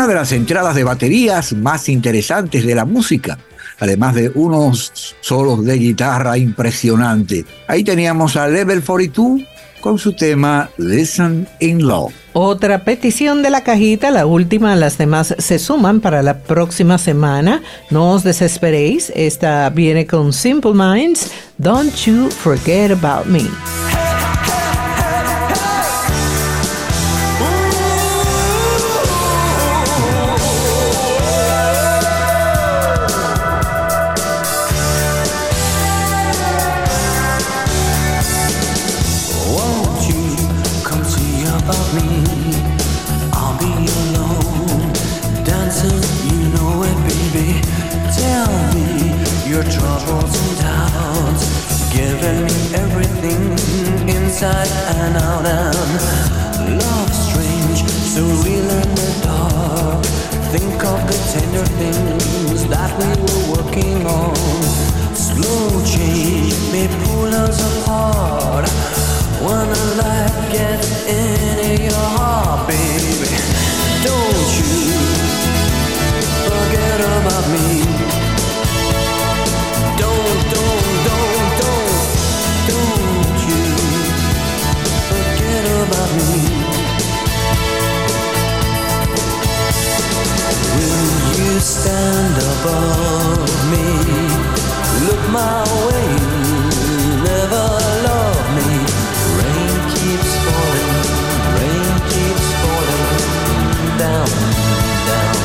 de las entradas de baterías más interesantes de la música, además de unos solos de guitarra impresionante. Ahí teníamos a Level 42 con su tema Listen in Love. Otra petición de la cajita, la última, las demás se suman para la próxima semana. No os desesperéis, esta viene con Simple Minds, Don't You Forget About Me. Inside and out, and love strange, so real in the dark. Think of the tender things that we were working on. Slow change may pull us apart. When a light gets into your heart, baby, don't you forget about me. About me. Will you stand above me? Look my way, never love me. Rain keeps falling down, down,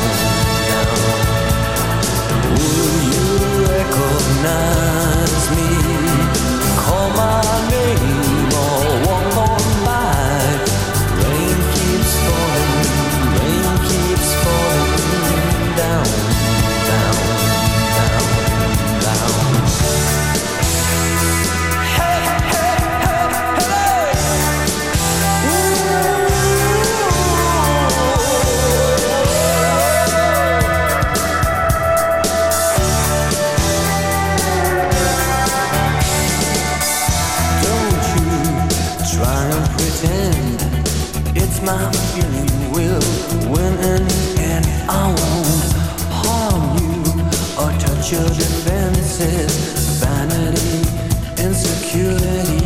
down. Will you recognize me? Call my name or walk on. My feeling will win in the end. I won't harm you or touch your defenses. Vanity, insecurity.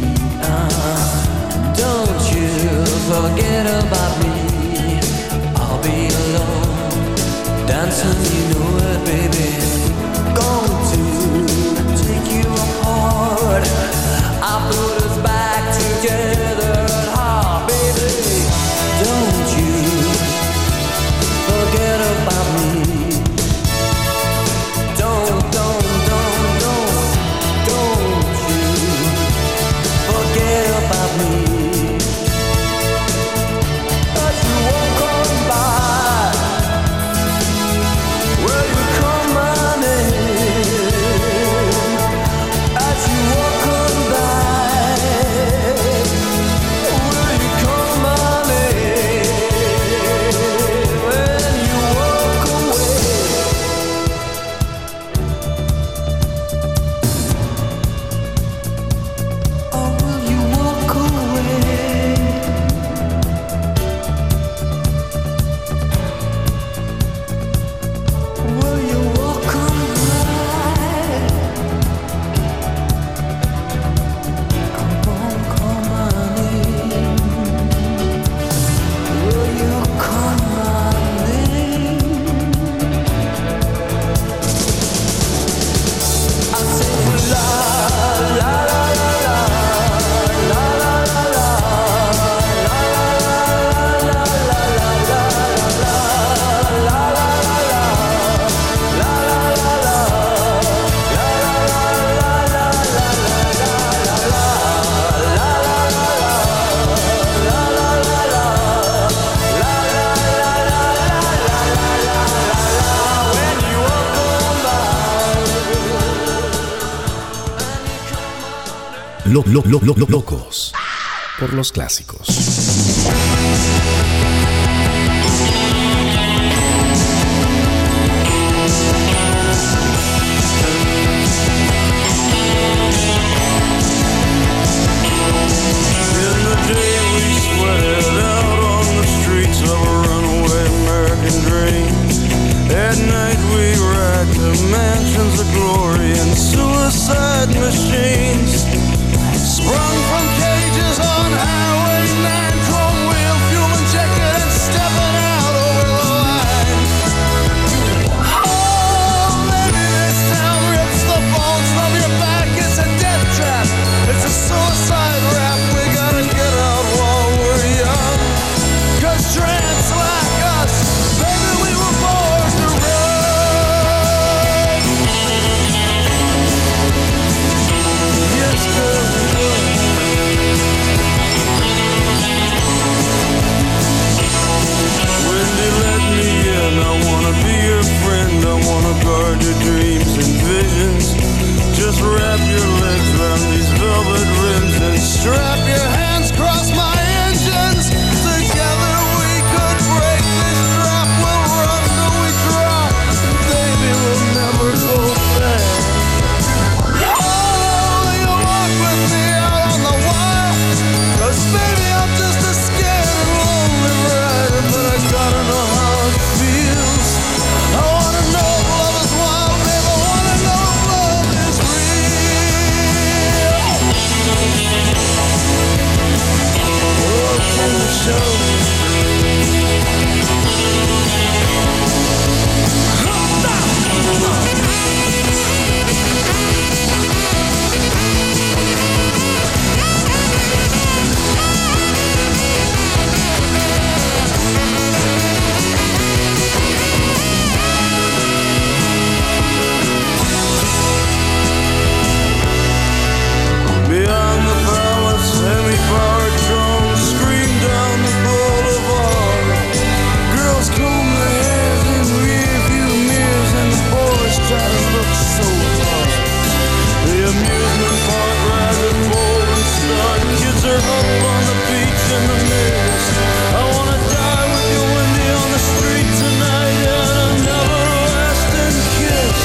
Don't you forget about me. I'll be alone, dancing, you know it, baby. Going to take you apart. I put us back together. Don't you forget about me. Don't you forget about me. As you walk on by, will you call my name? As you walk on by, will you call my name? Locos por los clásicos. In the day we sweated out on the streets of a runaway American dream. Suicide machines sprung from cages on Highway 9, chrome wheel, fuel injected and stepping out over the line. Oh, maybe this town rips the bones from your back. It's a death trap, it's a suicide rap. We gotta get out while we're young, 'cause tramps like us, baby, we were born to run. Yes, girl, Wendy, let me in. I wanna be your friend. I wanna guard your dreams and visions. Just wrap your legs around these velvet rims and strap your hands across my engines. Together we could break this trap. We'll run till we drop. Baby, we'll never go back. Oh, you walk with me out on the wire. 'Cause baby, I'm just a scared and lonely rider. But I gotta know how it feels. I wanna know if love is wild, babe. I wanna know if love is real. Oh, can you show me? Beyond the palace, semi-powered drones scream down the boulevard. Girls comb their hairs in rearview mirrors, and the boys try to look so hard. The amusement park rides are bold and start. Kids are huddled on the beach in the mirrors. I wanna die with you, Wendy, on the street tonight, and another lasting kiss.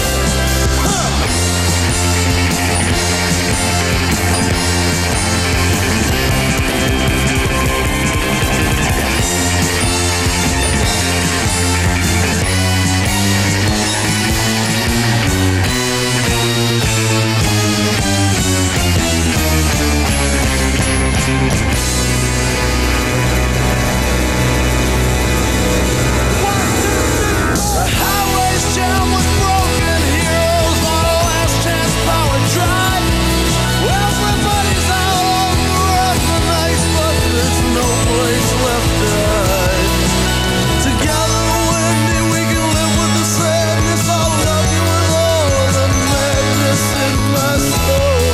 The highway's jammed with broken heroes on a last chance power drive. Well, everybody's out on the run tonight, but there's no place left to hide. Together, Wendy, we can live with the sadness. I'll love you with all the madness in my soul.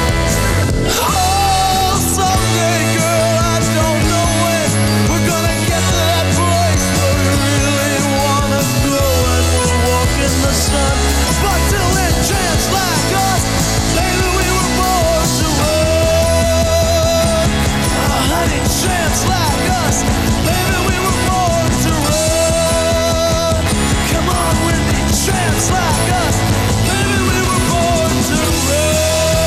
Oh, someday, girl, I don't know when we're gonna get to that place where we really wanna go, and we'll walk in the sun. But till then, tramps like us, baby, we were born to run. Oh, honey, tramps like us, baby, we were born to run. Come on, Wendy, tramps like us, baby, we were born to run.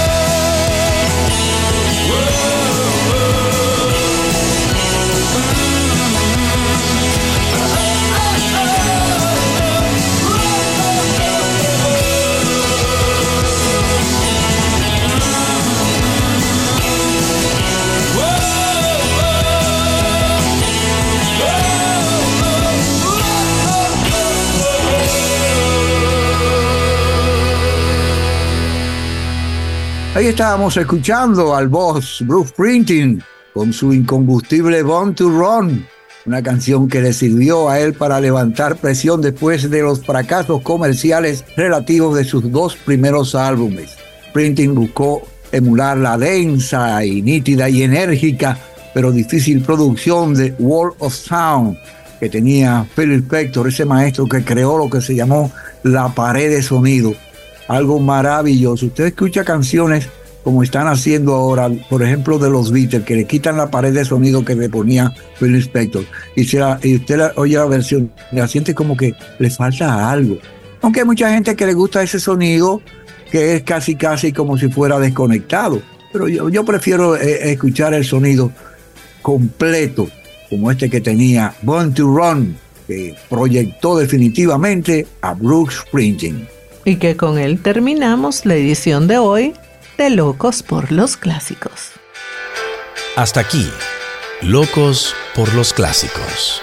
Ahí estábamos escuchando al boss Bruce Springsteen con su incombustible Born to Run, una canción que le sirvió a él para levantar presión después de los fracasos comerciales relativos de sus dos primeros álbumes. Springsteen buscó emular la densa y nítida y enérgica pero difícil producción de World of Sound que tenía Phil Spector, ese maestro que creó lo que se llamó la pared de sonido. Algo maravilloso. Usted escucha canciones como están haciendo ahora, por ejemplo, de los Beatles, que le quitan la pared de sonido que le ponía Phil Spector, y usted oye la versión, la siente como que le falta algo. Aunque hay mucha gente que le gusta ese sonido, que es casi como si fuera desconectado. Pero yo prefiero escuchar el sonido completo, como este que tenía Born to Run, que proyectó definitivamente a Bruce Springsteen. Y que con él terminamos la edición de hoy de Locos por los Clásicos. Hasta aquí, Locos por los Clásicos.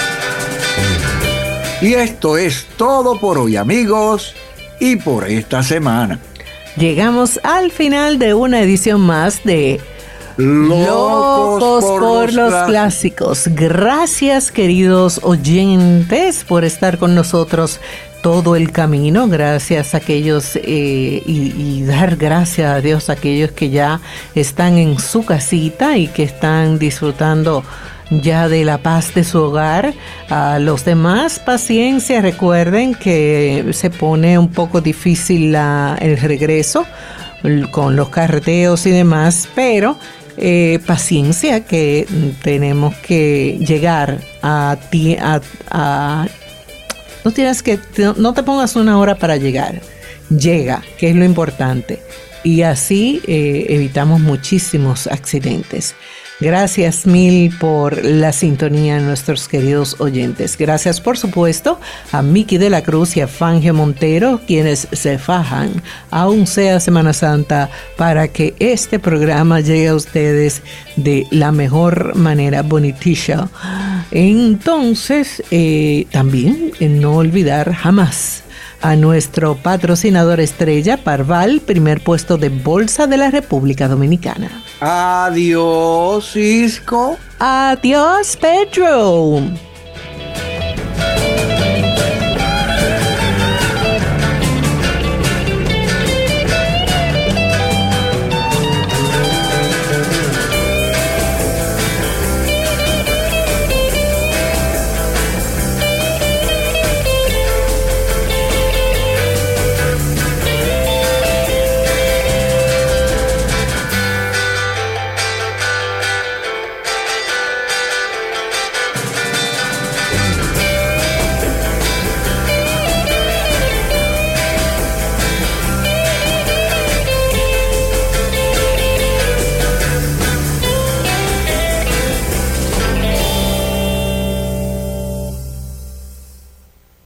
Y esto es todo por hoy, amigos, y por esta semana. Llegamos al final de una edición más de Locos por los Clásicos. Gracias, queridos oyentes, por estar con nosotros todo el camino. Gracias a aquellos y dar gracias a Dios a aquellos que ya están en su casita y que están disfrutando ya de la paz de su hogar. A los demás, paciencia. Recuerden que se pone un poco difícil el regreso con los carreteos y demás, pero paciencia, que tenemos que llegar a ti. No te pongas una hora para llegar. Llega, que es lo importante. Y así evitamos muchísimos accidentes. Gracias mil por la sintonía, nuestros queridos oyentes. Gracias, por supuesto, a Miki de la Cruz y a Fangio Montero, quienes se fajan, aún sea Semana Santa, para que este programa llegue a ustedes de la mejor manera, bonitisha. Entonces, también no olvidar jamás a nuestro patrocinador estrella, Parval, primer puesto de bolsa de la República Dominicana. Adiós, Cisco. Adiós, Pedro.